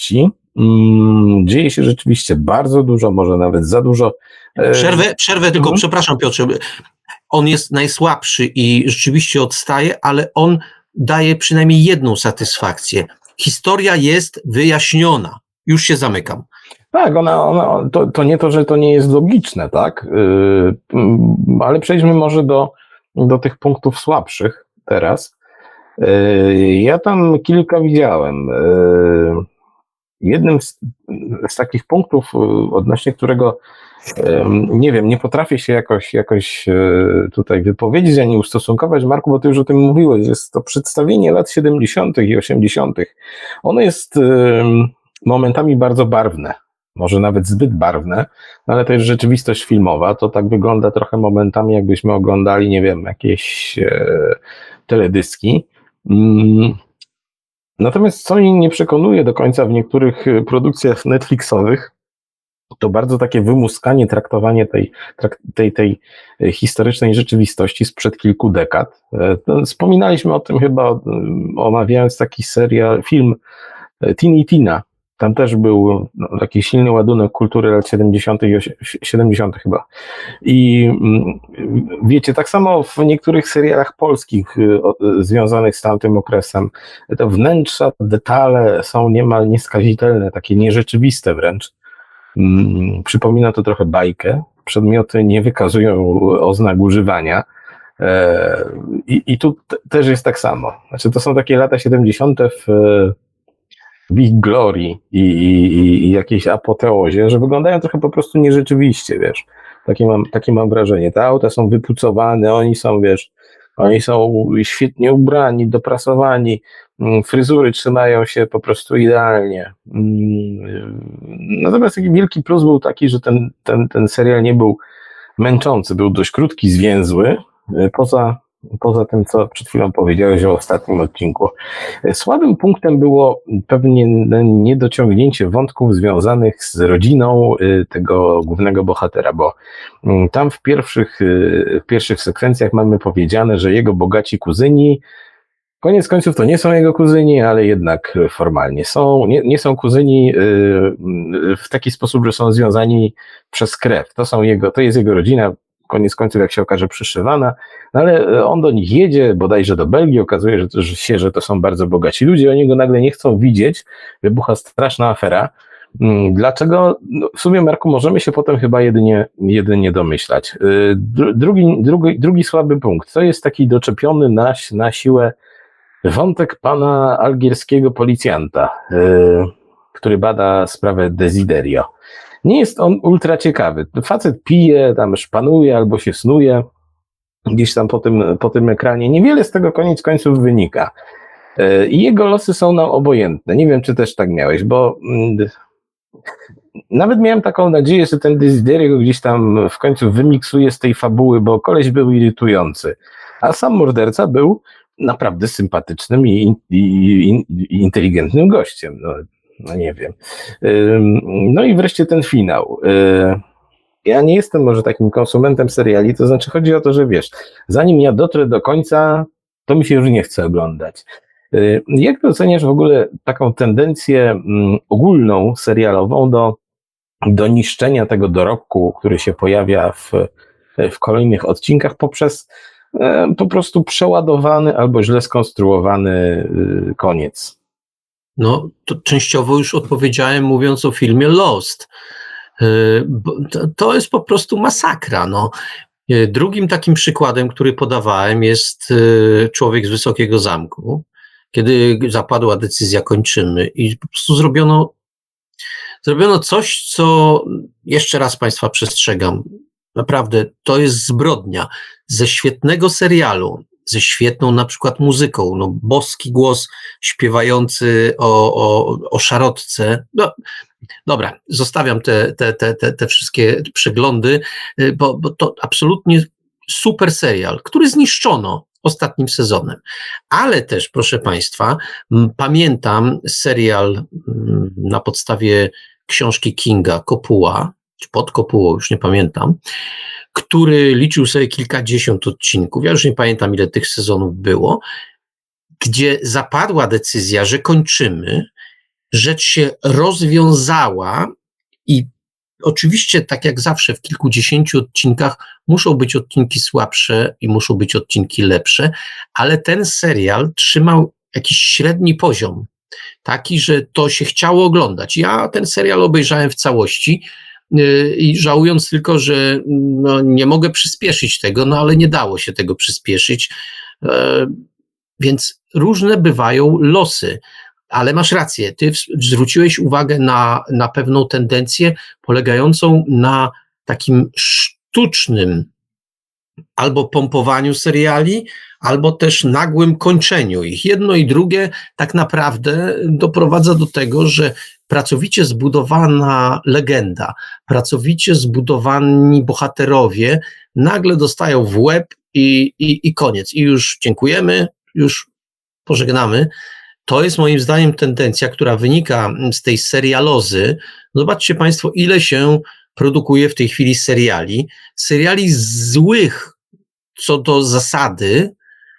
Mm, dzieje się rzeczywiście bardzo dużo, może nawet za dużo. E, Przerwę, przerwę tylko, Mhm. przepraszam Piotrze, on jest najsłabszy i rzeczywiście odstaje, ale on daje przynajmniej jedną satysfakcję. Historia jest wyjaśniona. Już się zamykam. Tak, ona, ona to, to nie to, że to nie jest logiczne, tak? Yy, mm, ale przejdźmy może do, do tych punktów słabszych teraz. Yy, ja tam kilka widziałem. Yy, jednym z, z takich punktów, yy, odnośnie którego yy, nie wiem, nie potrafię się jakoś, jakoś yy, tutaj wypowiedzieć ani ustosunkować, Marku, bo ty już o tym mówiłeś, jest to przedstawienie lat siedemdziesiątych i osiemdziesiątych. Ono jest yy, momentami bardzo barwne. Może nawet zbyt barwne, no ale to jest rzeczywistość filmowa, to tak wygląda trochę momentami, jakbyśmy oglądali, nie wiem, jakieś e, teledyski. Mm. Natomiast co mnie nie przekonuje do końca w niektórych produkcjach Netflixowych, to bardzo takie wymuskanie, traktowanie tej, trak, tej, tej historycznej rzeczywistości sprzed kilku dekad. E, wspominaliśmy o tym chyba, omawiając taki serial, film Tin i Tina. Tam też był no, taki silny ładunek kultury lat siedemdziesiątych i siedemdziesiątych chyba. I mm, wiecie, tak samo w niektórych serialach polskich y, o, y, związanych z tamtym okresem, te wnętrza, detale są niemal nieskazitelne, takie nierzeczywiste wręcz. Mm, przypomina to trochę bajkę. Przedmioty nie wykazują oznak używania. E, i, I tu t- też jest tak samo. Znaczy, to są takie lata siedemdziesiąte w w ich glorii i, i, i jakiejś apoteozie, że wyglądają trochę po prostu nierzeczywiście, wiesz. Takie mam, takie mam wrażenie. Te auta są wypucowane, oni są, wiesz, oni są świetnie ubrani, doprasowani, fryzury trzymają się po prostu idealnie. Natomiast taki wielki plus był taki, że ten, ten, ten serial nie był męczący, był dość krótki, zwięzły, poza Poza tym, co przed chwilą powiedziałeś o ostatnim odcinku. Słabym punktem było pewnie niedociągnięcie wątków związanych z rodziną tego głównego bohatera, bo tam w pierwszych, w pierwszych sekwencjach mamy powiedziane, że jego bogaci kuzyni, koniec końców to nie są jego kuzyni, ale jednak formalnie są, nie, nie są kuzyni w taki sposób, że są związani przez krew. To są jego, to jest jego rodzina, koniec końców, jak się okaże, przyszywana, no ale on do nich jedzie, bodajże do Belgii, okazuje że, że się, że to są bardzo bogaci ludzie, oni go nagle nie chcą widzieć, wybucha straszna afera. Dlaczego? No, w sumie, Marku, możemy się potem chyba jedynie, jedynie domyślać. Drugi, drugi, drugi słaby punkt, to jest taki doczepiony na, na siłę wątek pana algierskiego policjanta, który bada sprawę Desiderio. Nie jest on ultra ciekawy. Facet pije, tam szpanuje albo się snuje gdzieś tam po tym, po tym ekranie. Niewiele z tego koniec końców wynika. I jego losy są nam obojętne. Nie wiem, czy też tak miałeś, bo nawet miałem taką nadzieję, że ten Desiderio gdzieś tam w końcu wymiksuje z tej fabuły, bo koleś był irytujący. A sam morderca był naprawdę sympatycznym i, i, i, i inteligentnym gościem. No. No nie wiem. No i wreszcie ten finał. Ja nie jestem może takim konsumentem seriali, to znaczy chodzi o to, że wiesz, zanim ja dotrę do końca, to mi się już nie chce oglądać. Jak ty oceniasz w ogóle taką tendencję ogólną serialową do, do niszczenia tego dorobku, który się pojawia w, w kolejnych odcinkach poprzez po prostu przeładowany albo źle skonstruowany koniec? No, to częściowo już odpowiedziałem, mówiąc o filmie Lost. To jest po prostu masakra. No. Drugim takim przykładem, który podawałem, jest Człowiek z Wysokiego Zamku, kiedy zapadła decyzja kończymy i po prostu zrobiono, zrobiono coś, co jeszcze raz Państwa przestrzegam. Naprawdę, to jest zbrodnia. Ze świetnego serialu, ze świetną na przykład muzyką, no boski głos śpiewający o, o, o szarotce. No, dobra, zostawiam te, te, te, te, te wszystkie przeglądy, bo, bo to absolutnie super serial, który zniszczono ostatnim sezonem. Ale też, proszę Państwa, m, pamiętam serial m, na podstawie książki Kinga, Kopuła, czy pod Kopułą, już nie pamiętam, który liczył sobie kilkadziesiąt odcinków, ja już nie pamiętam, ile tych sezonów było, gdzie zapadła decyzja, że kończymy rzecz się rozwiązała i oczywiście, tak jak zawsze w kilkudziesięciu odcinkach muszą być odcinki słabsze i muszą być odcinki lepsze, ale ten serial trzymał jakiś średni poziom, taki, że to się chciało oglądać. Ja ten serial obejrzałem w całości yy, i żałując tylko, że no, nie mogę przyspieszyć tego, no ale nie dało się tego przyspieszyć, yy, więc różne bywają losy. Ale masz rację, ty zwróciłeś uwagę na, na pewną tendencję polegającą na takim sztucznym albo pompowaniu seriali, albo też nagłym kończeniu ich. Jedno i drugie tak naprawdę doprowadza do tego, że pracowicie zbudowana legenda, pracowicie zbudowani bohaterowie nagle dostają w łeb i, i, i koniec. I już dziękujemy, już pożegnamy. To jest moim zdaniem tendencja, która wynika z tej serialozy. Zobaczcie Państwo, ile się produkuje w tej chwili seriali. Seriali złych co do zasady,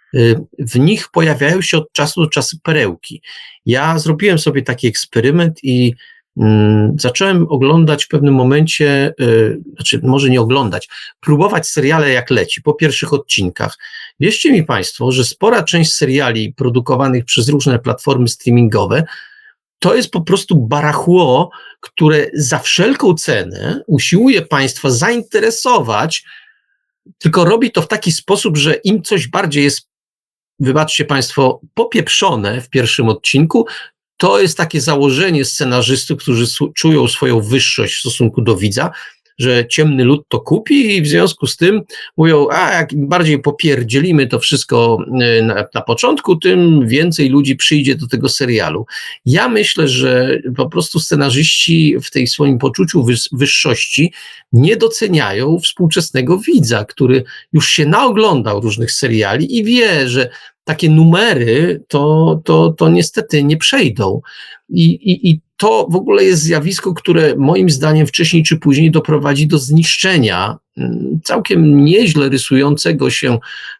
w nich pojawiają się od czasu do czasu perełki. Ja zrobiłem sobie taki eksperyment i mm, zacząłem oglądać w pewnym momencie, y, znaczy może nie oglądać, próbować seriale jak leci, po pierwszych odcinkach. Wierzcie mi Państwo, że spora część seriali produkowanych przez różne platformy streamingowe to jest po prostu barachło, które za wszelką cenę usiłuje Państwa zainteresować, tylko robi to w taki sposób, że im coś bardziej jest, wybaczcie Państwo, popieprzone w pierwszym odcinku, to jest takie założenie scenarzystów, którzy czują swoją wyższość w stosunku do widza, że ciemny lud to kupi i w związku z tym mówią, a jak im bardziej popierdzielimy to wszystko na, na początku, tym więcej ludzi przyjdzie do tego serialu. Ja myślę, że po prostu scenarzyści w tej swoim poczuciu wyższości nie doceniają współczesnego widza, który już się naoglądał różnych seriali i wie, że takie numery to, to, to niestety nie przejdą. I, i, I to w ogóle jest zjawisko, które moim zdaniem wcześniej czy później doprowadzi do zniszczenia całkiem nieźle rysującego się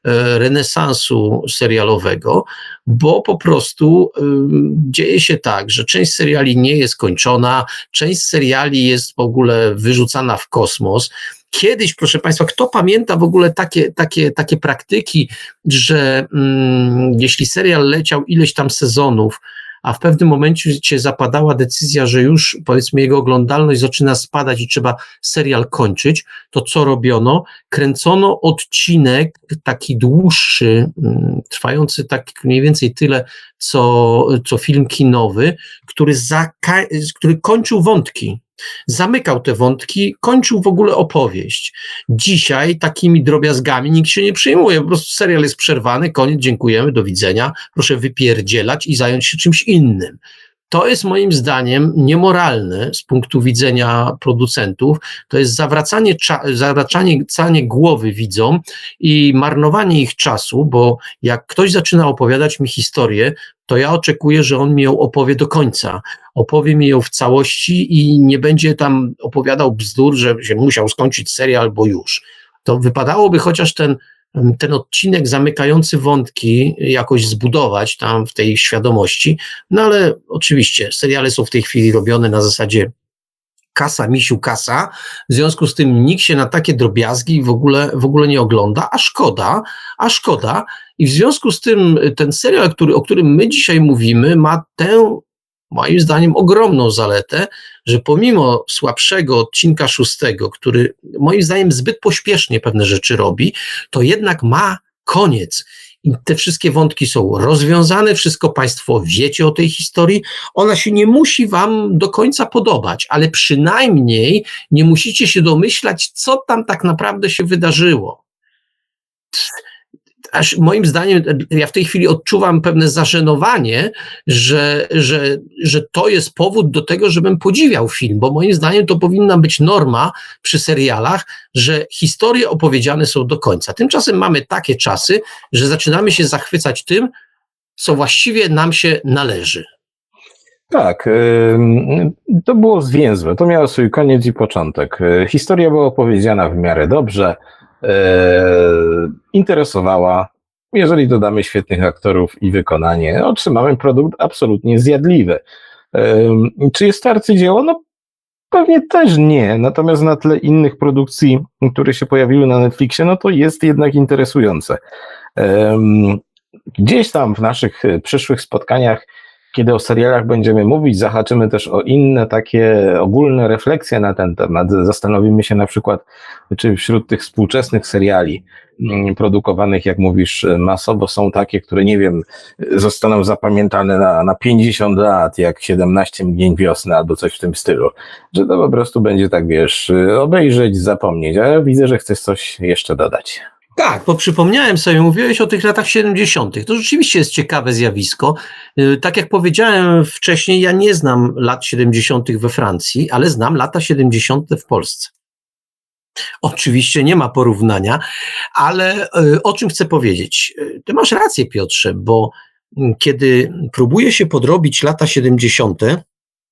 renesansu serialowego, bo po prostu dzieje się tak, że część seriali nie jest kończona, część seriali jest w ogóle wyrzucana w kosmos. Kiedyś, proszę Państwa, kto pamięta w ogóle takie, takie, takie praktyki, że mm, jeśli serial leciał ileś tam sezonów, a w pewnym momencie cię zapadała decyzja, że już powiedzmy jego oglądalność zaczyna spadać i trzeba serial kończyć, to co robiono? Kręcono odcinek taki dłuższy, trwający tak mniej więcej tyle, co, co film kinowy, który, zaka- który kończył wątki. Zamykał te wątki, kończył w ogóle opowieść. Dzisiaj takimi drobiazgami nikt się nie przejmuje, po prostu serial jest przerwany, koniec, dziękujemy, do widzenia, proszę wypierdzielać i zająć się czymś innym. To jest moim zdaniem niemoralne z punktu widzenia producentów, to jest zawracanie, cza- zawracanie głowy widzom i marnowanie ich czasu, bo jak ktoś zaczyna opowiadać mi historię, to ja oczekuję, że on mi ją opowie do końca, opowie mi ją w całości i nie będzie tam opowiadał bzdur, że się musiał skończyć serial, bo już. To wypadałoby chociaż ten ten odcinek zamykający wątki jakoś zbudować tam w tej świadomości, no ale oczywiście seriale są w tej chwili robione na zasadzie kasa, misiu, kasa, w związku z tym nikt się na takie drobiazgi w ogóle, w ogóle nie ogląda, a szkoda, a szkoda i w związku z tym ten serial, który, o którym my dzisiaj mówimy, ma tę moim zdaniem ogromną zaletę, że pomimo słabszego odcinka szóstego, który moim zdaniem zbyt pośpiesznie pewne rzeczy robi, to jednak ma koniec. I te wszystkie wątki są rozwiązane, wszystko Państwo wiecie o tej historii. Ona się nie musi Wam do końca podobać, ale przynajmniej nie musicie się domyślać, co tam tak naprawdę się wydarzyło. Aż moim zdaniem, ja w tej chwili odczuwam pewne zażenowanie, że, że, że to jest powód do tego, żebym podziwiał film, bo moim zdaniem to powinna być norma przy serialach, że historie opowiedziane są do końca. Tymczasem mamy takie czasy, że zaczynamy się zachwycać tym, co właściwie nam się należy. Tak, to było zwięzłe, to miało swój koniec i początek. Historia była opowiedziana w miarę dobrze, interesowała. Jeżeli dodamy świetnych aktorów i wykonanie, otrzymamy produkt absolutnie zjadliwy. Czy jest to arcydzieło? No pewnie też nie, natomiast na tle innych produkcji, które się pojawiły na Netflixie, no to jest jednak interesujące. Gdzieś tam w naszych przyszłych spotkaniach, kiedy o serialach będziemy mówić, zahaczymy też o inne takie ogólne refleksje na ten temat. Zastanowimy się na przykład, czy wśród tych współczesnych seriali produkowanych, jak mówisz, masowo są takie, które, nie wiem, zostaną zapamiętane na, na pięćdziesiąt lat, jak siedemnaście Mgnień Wiosny albo coś w tym stylu. Że to po prostu będzie tak, wiesz, obejrzeć, zapomnieć. A ja widzę, że chcesz coś jeszcze dodać. Tak, bo przypomniałem sobie, mówiłeś o tych latach siedemdziesiątych. To rzeczywiście jest ciekawe zjawisko. Tak jak powiedziałem wcześniej, ja nie znam lat siedemdziesiątych we Francji, ale znam lata siedemdziesiąte w Polsce. Oczywiście nie ma porównania, ale o czym chcę powiedzieć? Ty masz rację, Piotrze, bo kiedy próbuje się podrobić lata siedemdziesiąte,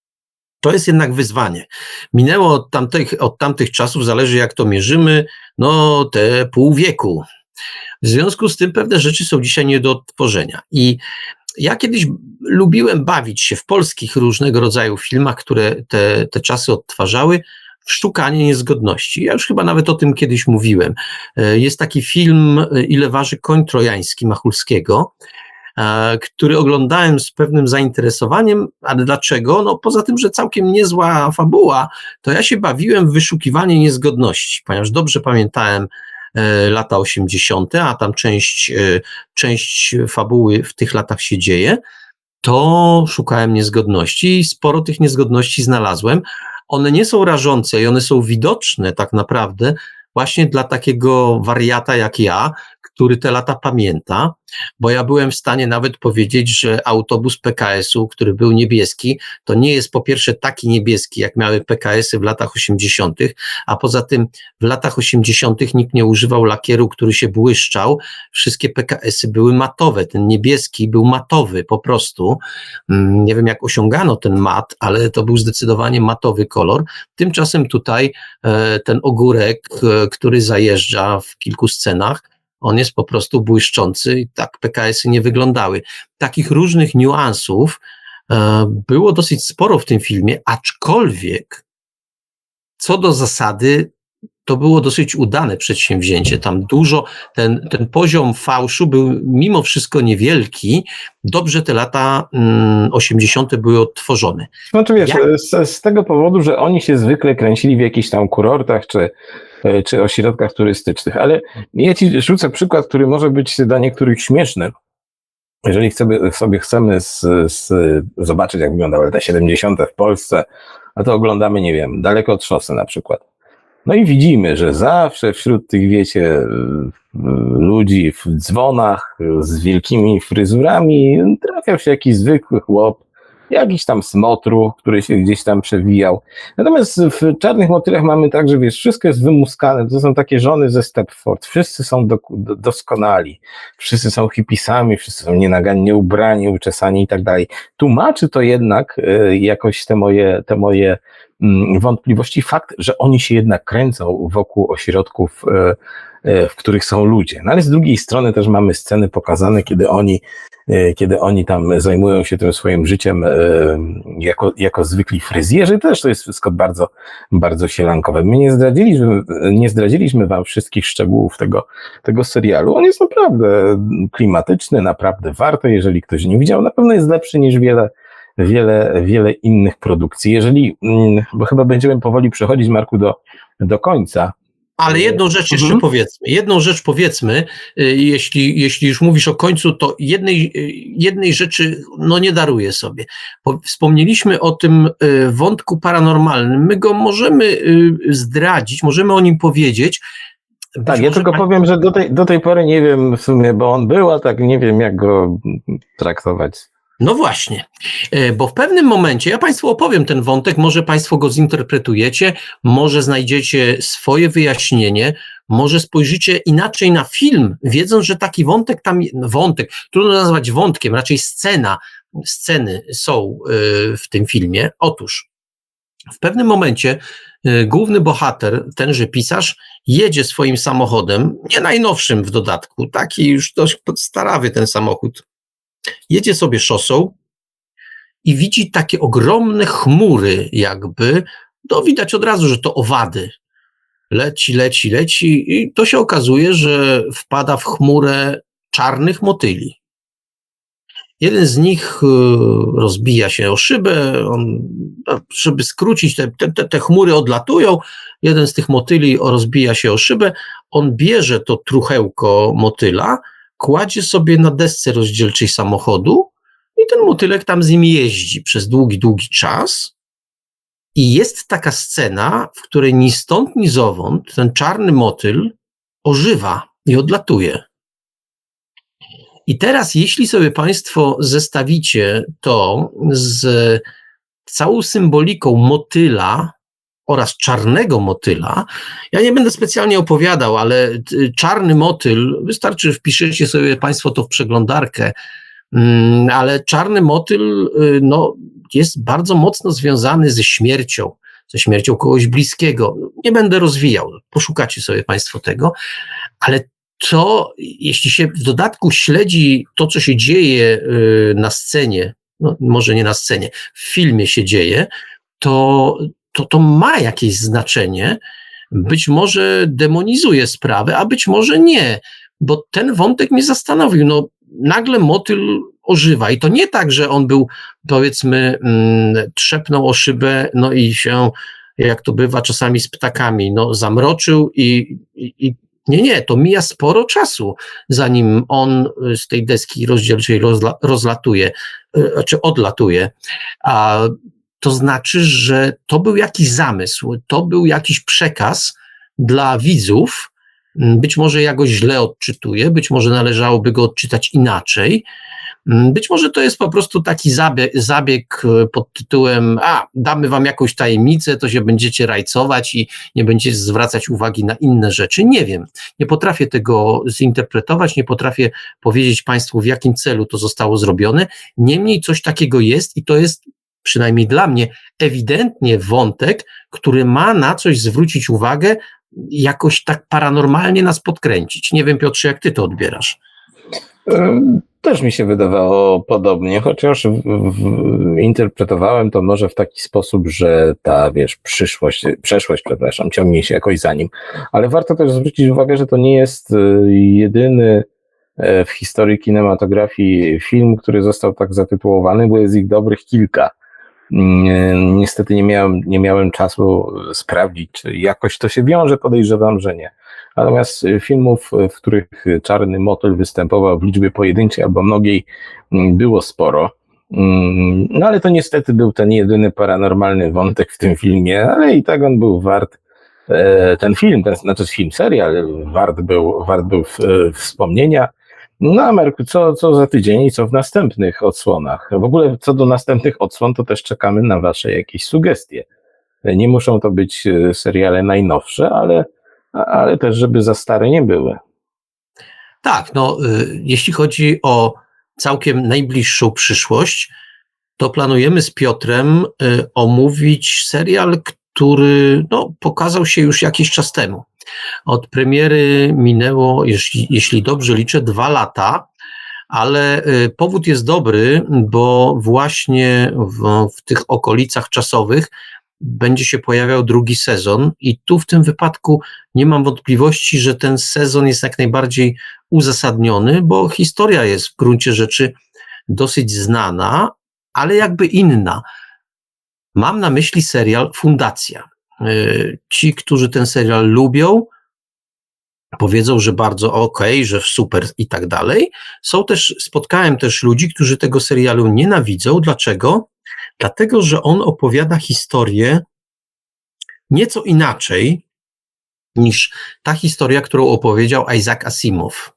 to jest jednak wyzwanie. Minęło od tamtych, od tamtych czasów, zależy jak to mierzymy, no te pół wieku. W związku z tym pewne rzeczy są dzisiaj nie do odtworzenia. I ja kiedyś lubiłem bawić się w polskich różnego rodzaju filmach, które te, te czasy odtwarzały, w szukanie niezgodności. Ja już chyba nawet o tym kiedyś mówiłem. Jest taki film Ile waży koń trojański Machulskiego, który oglądałem z pewnym zainteresowaniem, ale dlaczego? No poza tym, że całkiem niezła fabuła, to ja się bawiłem w wyszukiwanie niezgodności, ponieważ dobrze pamiętałem lata osiemdziesiąte, a tam część, część fabuły w tych latach się dzieje, to szukałem niezgodności i sporo tych niezgodności znalazłem. One nie są rażące i one są widoczne tak naprawdę właśnie dla takiego wariata jak ja, który te lata pamięta, bo ja byłem w stanie nawet powiedzieć, że autobus P K S-u, który był niebieski, to nie jest po pierwsze taki niebieski, jak miały P K S-y w latach osiemdziesiątych, a poza tym w latach osiemdziesiątych nikt nie używał lakieru, który się błyszczał, wszystkie P K S-y były matowe, ten niebieski był matowy po prostu, nie wiem jak osiągano ten mat, ale to był zdecydowanie matowy kolor, tymczasem tutaj ten ogórek, który zajeżdża w kilku scenach, on jest po prostu błyszczący i tak P K S-y nie wyglądały. Takich różnych niuansów e, było dosyć sporo w tym filmie, aczkolwiek co do zasady to było dosyć udane przedsięwzięcie. Tam dużo, ten, ten poziom fałszu był mimo wszystko niewielki. Dobrze te lata mm, osiemdziesiąte były odtworzone. Znaczy wiesz, Jak... z, z tego powodu, że oni się zwykle kręcili w jakichś tam kurortach czy czy ośrodkach turystycznych, ale ja ci rzucę przykład, który może być dla niektórych śmieszny. Jeżeli chcemy, sobie chcemy z, z, zobaczyć, jak wyglądały lata siedemdziesiąte w Polsce, no to oglądamy, nie wiem, Daleko od szosy na przykład. No i widzimy, że zawsze wśród tych, wiecie, ludzi w dzwonach z wielkimi fryzurami trafiał się jakiś zwykły chłop, jakiś tam smotru, który się gdzieś tam przewijał. Natomiast w Czarnych Motylach mamy tak, że wiesz, wszystko jest wymuskane, to są takie żony ze Stepford, wszyscy są do, do, doskonali, wszyscy są hipisami, wszyscy są nienagannie ubrani, uczesani i tak dalej. Tłumaczy to jednak y, jakoś te moje, te moje y, wątpliwości fakt, że oni się jednak kręcą wokół ośrodków, y, y, w których są ludzie. No ale z drugiej strony też mamy sceny pokazane, kiedy oni kiedy oni tam zajmują się tym swoim życiem jako, jako zwykli fryzjerzy, też to jest wszystko bardzo, bardzo sielankowe. My nie zdradziliśmy, nie zdradziliśmy wam wszystkich szczegółów tego, tego serialu. On jest naprawdę klimatyczny, naprawdę warto, jeżeli ktoś nie widział, na pewno jest lepszy niż wiele, wiele, wiele innych produkcji. Jeżeli, bo chyba będziemy powoli przechodzić, Marku, do, do końca. Ale jedną rzecz jeszcze mhm. powiedzmy, jedną rzecz powiedzmy, jeśli, jeśli już mówisz o końcu, to jednej, jednej rzeczy no nie daruję sobie. Bo wspomnieliśmy o tym wątku paranormalnym, my go możemy zdradzić, możemy o nim powiedzieć. Tak, ja tylko powiem, że do tej, do tej pory nie wiem w sumie, bo on był, a tak nie wiem jak go traktować. No właśnie, bo w pewnym momencie, ja Państwu opowiem ten wątek, może Państwo go zinterpretujecie, może znajdziecie swoje wyjaśnienie, może spojrzycie inaczej na film, wiedząc, że taki wątek tam, wątek, trudno nazwać wątkiem, raczej scena, sceny są w tym filmie. Otóż w pewnym momencie główny bohater, tenże pisarz, jedzie swoim samochodem, nie najnowszym w dodatku, taki już dość podstarawy ten samochód, jedzie sobie szosą i widzi takie ogromne chmury jakby, no widać od razu, że to owady. Leci, leci, leci i to się okazuje, że wpada w chmurę czarnych motyli. Jeden z nich rozbija się o szybę, on, żeby skrócić, te, te, te chmury odlatują, jeden z tych motyli rozbija się o szybę, on bierze to truchełko motyla, kładzie sobie na desce rozdzielczej samochodu i ten motylek tam z nim jeździ przez długi, długi czas. I jest taka scena, w której ni stąd, ni zowąd ten czarny motyl ożywa i odlatuje. I teraz, jeśli sobie Państwo zestawicie to z całą symboliką motyla oraz czarnego motyla, ja nie będę specjalnie opowiadał, ale czarny motyl, wystarczy, wpiszecie sobie Państwo to w przeglądarkę, ale czarny motyl no, jest bardzo mocno związany ze śmiercią, ze śmiercią kogoś bliskiego. Nie będę rozwijał, poszukacie sobie Państwo tego, ale to, jeśli się w dodatku śledzi to, co się dzieje na scenie, no może nie na scenie, w filmie się dzieje, to to, to ma jakieś znaczenie, być może demonizuje sprawę, a być może nie, bo ten wątek mnie zastanowił, no nagle motyl ożywa i to nie tak, że on był, powiedzmy, mm, trzepnął o szybę, no i się, jak to bywa czasami z ptakami, no zamroczył i, i, i nie, nie, to mija sporo czasu, zanim on z tej deski rozdzielczej rozla, rozlatuje, czy odlatuje, a to znaczy, że to był jakiś zamysł, to był jakiś przekaz dla widzów, być może ja go źle odczytuję, być może należałoby go odczytać inaczej, być może to jest po prostu taki zabieg, zabieg pod tytułem, a damy wam jakąś tajemnicę, to się będziecie rajcować i nie będziecie zwracać uwagi na inne rzeczy. Nie wiem, nie potrafię tego zinterpretować, nie potrafię powiedzieć Państwu, w jakim celu to zostało zrobione. Niemniej coś takiego jest i to jest przynajmniej dla mnie ewidentnie wątek, który ma na coś zwrócić uwagę, jakoś tak paranormalnie nas podkręcić. Nie wiem, Piotrze, jak ty to odbierasz? Też mi się wydawało podobnie, chociaż w, w, interpretowałem to może w taki sposób, że ta, wiesz, przyszłość, przeszłość, przepraszam, ciągnie się jakoś za nim. Ale warto też zwrócić uwagę, że to nie jest jedyny w historii kinematografii film, który został tak zatytułowany, bo jest ich dobrych kilka. Niestety nie miałem, nie miałem czasu sprawdzić, czy jakoś to się wiąże, podejrzewam, że nie. Natomiast filmów, w których czarny motyl występował w liczbie pojedynczej albo mnogiej, było sporo. No ale to niestety był ten jedyny paranormalny wątek w tym filmie, ale i tak on był wart, ten film, ten, znaczy film, serial, wart był, wart był wspomnienia. No, Marku, co, co za tydzień i co w następnych odsłonach? W ogóle co do następnych odsłon, to też czekamy na wasze jakieś sugestie. Nie muszą to być seriale najnowsze, ale, ale też, żeby za stare nie były. Tak, no, y, jeśli chodzi o całkiem najbliższą przyszłość, to planujemy z Piotrem y, omówić serial, który no, pokazał się już jakiś czas temu. Od premiery minęło, jeśli, jeśli dobrze liczę, dwa lata, ale y, powód jest dobry, bo właśnie w, w tych okolicach czasowych będzie się pojawiał drugi sezon i tu w tym wypadku nie mam wątpliwości, że ten sezon jest jak najbardziej uzasadniony, bo historia jest w gruncie rzeczy dosyć znana, ale jakby inna. Mam na myśli serial Fundacja. Ci, którzy ten serial lubią, powiedzą, że bardzo okej, że super i tak dalej. Są też, spotkałem też ludzi, którzy tego serialu nienawidzą. Dlaczego? Dlatego, że on opowiada historię nieco inaczej niż ta historia, którą opowiedział Isaac Asimov.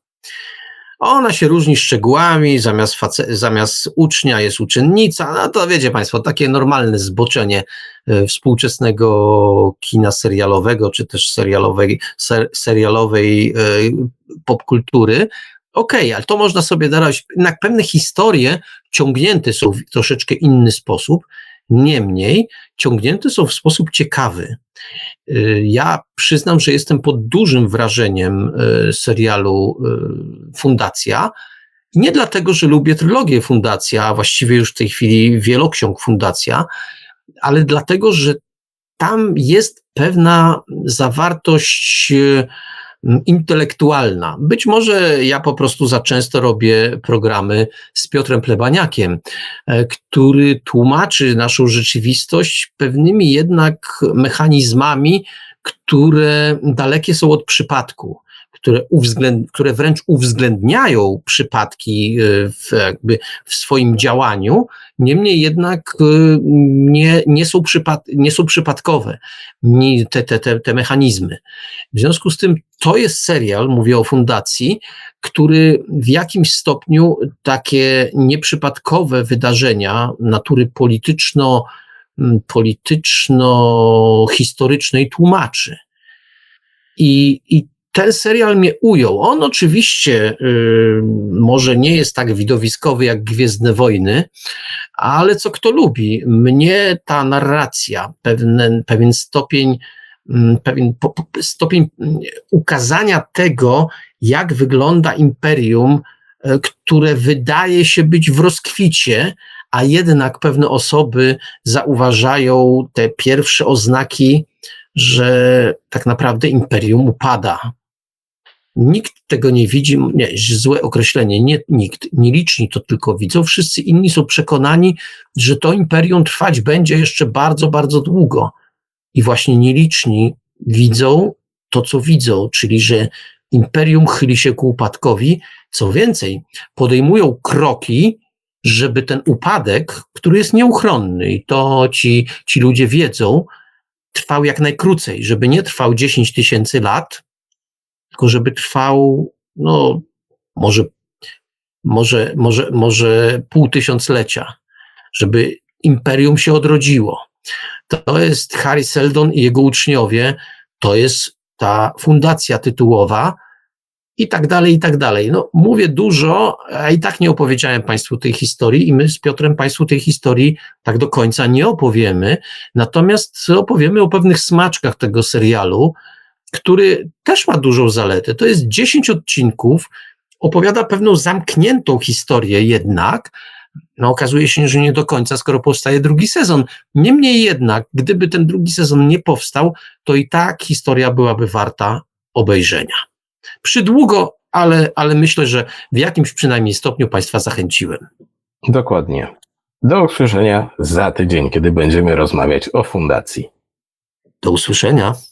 Ona się różni szczegółami, zamiast, face, zamiast ucznia jest uczennica, no to wiecie Państwo, takie normalne zboczenie e, współczesnego kina serialowego, czy też serialowej, ser, serialowej e, popkultury. Okej, okay, ale to można sobie dać, jednak pewne historie ciągnięte są w troszeczkę inny sposób, niemniej ciągnięte są w sposób ciekawy. Ja przyznam, że jestem pod dużym wrażeniem serialu Fundacja Nie dlatego, że lubię trylogię Fundacja, a właściwie już w tej chwili wieloksiąg Fundacja, ale dlatego, że tam jest pewna zawartość intelektualna. Być może ja po prostu za często robię programy z Piotrem Plebaniakiem, który tłumaczy naszą rzeczywistość pewnymi jednak mechanizmami, które dalekie są od przypadku, które, uwzględ, które wręcz uwzględniają przypadki w, jakby w swoim działaniu, niemniej jednak nie, nie, są, przypad, nie są przypadkowe te, te, te, te mechanizmy. W związku z tym to jest serial, mówię o Fundacji, który w jakimś stopniu takie nieprzypadkowe wydarzenia natury polityczno, polityczno-historycznej tłumaczy. I, i ten serial mnie ujął. On oczywiście y, może nie jest tak widowiskowy jak Gwiezdne Wojny, ale co kto lubi. Mnie ta narracja, pewien, pewien stopień, pewien po, stopień ukazania tego, jak wygląda imperium, które wydaje się być w rozkwicie, a jednak pewne osoby zauważają te pierwsze oznaki, że tak naprawdę imperium upada. Nikt tego nie widzi, nie, złe określenie, nie nikt, nieliczni to tylko widzą, wszyscy inni są przekonani, że to imperium trwać będzie jeszcze bardzo, bardzo długo. I właśnie nieliczni widzą to, co widzą, czyli że imperium chyli się ku upadkowi, co więcej, podejmują kroki, żeby ten upadek, który jest nieuchronny i to ci, ci ludzie wiedzą, trwał jak najkrócej, żeby nie trwał dziesięć tysięcy lat, tylko żeby trwał, no, może, może, może, może pół tysiąclecia, żeby imperium się odrodziło. To jest Hari Seldon i jego uczniowie, to jest ta fundacja tytułowa i tak dalej, i tak dalej. No, mówię dużo, a i tak nie opowiedziałem Państwu tej historii i my z Piotrem Państwu tej historii tak do końca nie opowiemy, natomiast opowiemy o pewnych smaczkach tego serialu, który też ma dużą zaletę. To jest dziesięć odcinków, opowiada pewną zamkniętą historię jednak, no okazuje się, że nie do końca, skoro powstaje drugi sezon. Niemniej jednak, gdyby ten drugi sezon nie powstał, to i tak historia byłaby warta obejrzenia. Przydługo, ale, ale myślę, że w jakimś przynajmniej stopniu Państwa zachęciłem. Dokładnie. Do usłyszenia za tydzień, kiedy będziemy rozmawiać o fundacji. Do usłyszenia.